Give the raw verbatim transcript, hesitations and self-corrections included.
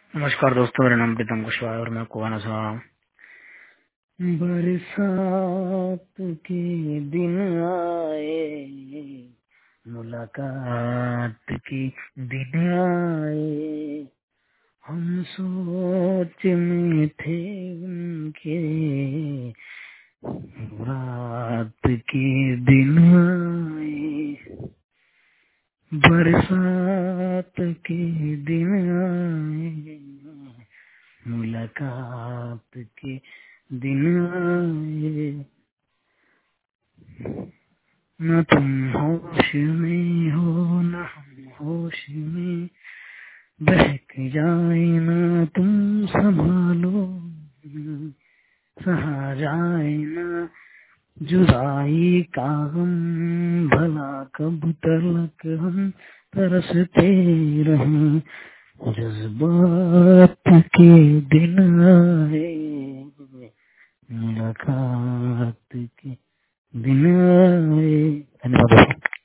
नमस्कार दोस्तों, मेरा नाम प्रीतम कुशवाहा है और मैं आपको गाना सुना रहा हूँ। बरसात के दिन आए, मुलाकात के दिन आए, हम सोच में थे उनके, रात के दिन आए, बरसात के दिन आए, मुलाकात के दिन आए। न तुम होश में हो न हम होश में, बहक जाए न तुम संभालो, सहा जाए न जुदाई का गम, भला कब तक हम तरसते रहें, जज्बात के दिन आए, मुलाकात के दिन आए। धन्यवाद।